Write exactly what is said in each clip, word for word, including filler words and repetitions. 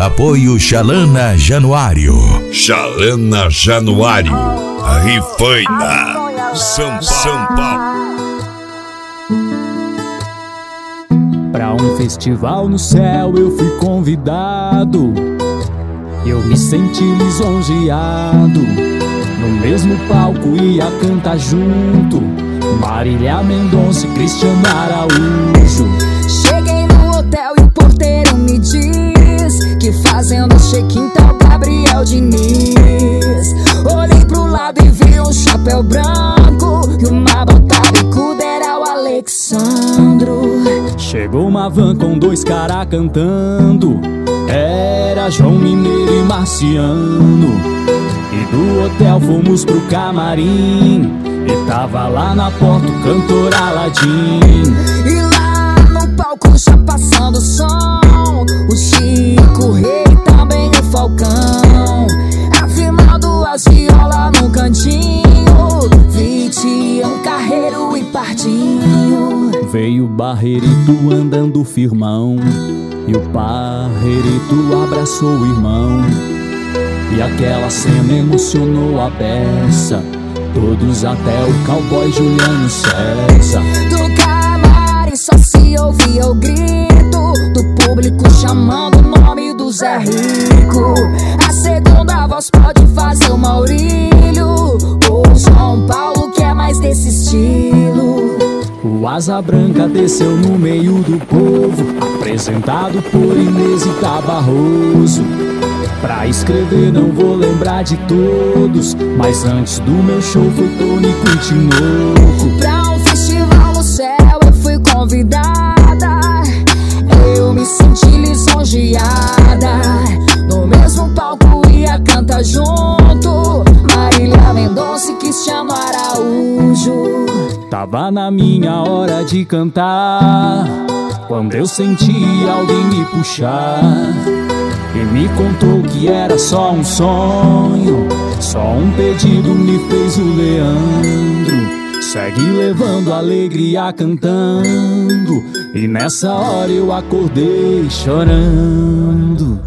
Apoio Chalana Januário. Chalana Januário, Rifaina, São, São Paulo. Pra um festival no céu eu fui convidado. Eu me senti lisonjeado. No mesmo palco ia cantar junto Marília Mendonça e Cristiano Araújo. Cheguei no hotel e o porteiro me diz que fazendo check-in tá o Gabriel Diniz. Olhei pro lado e vi um chapéu branco e uma bota bicuda, era o Alexandro. Chegou uma van com dois caras cantando, era João Mineiro e Marciano. E do hotel fomos pro camarim e tava lá na porta o cantor Aladim. E lá no palco já passando som, o Chico, o Rei e também o Falcão. Afinando as violas no cantinho, Vitião, Carreiro e Pardinho. Veio o Barreirito andando firmão e o Barreirito abraçou o irmão. E aquela cena emocionou a beça, todos até o cowboy Juliano César. Do camarim só se ouvia o grito do público chamando o nome do Zé Rico. A segunda voz pode fazer o Maurílio ou o João Paulo, que é mais desse estilo. O Asa Branca desceu no meio do povo, apresentado por Inês Barroso. Pra escrever não vou lembrar de todos, mas antes do meu show foi Tônico e Tinoco. Pra um festival no céu eu fui convidada, eu me senti lisonjeada. No mesmo palco ia cantar junto Marília Mendonça e Cristiano Araújo. Tava na minha hora de cantar quando eu senti alguém me puxar e me contou que era só um sonho, só um pedido me fez o Leandro. Segue levando alegria cantando, e nessa hora eu acordei chorando.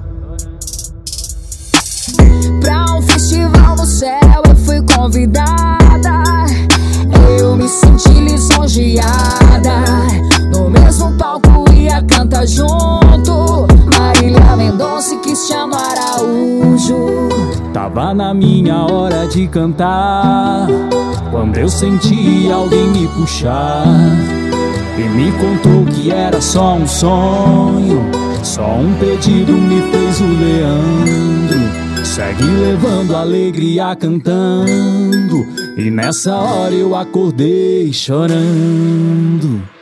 Pra um festival no céu eu fui convidada, eu me senti lisonjeada. No mesmo palco ia cantar junto Marília Mendonça e Cristiano Araújo. Tava na minha hora de cantar quando eu senti alguém me puxar e me contou que era só um sonho, só um pedido me fez o Leandro. Segue levando alegria cantando, e nessa hora eu acordei chorando.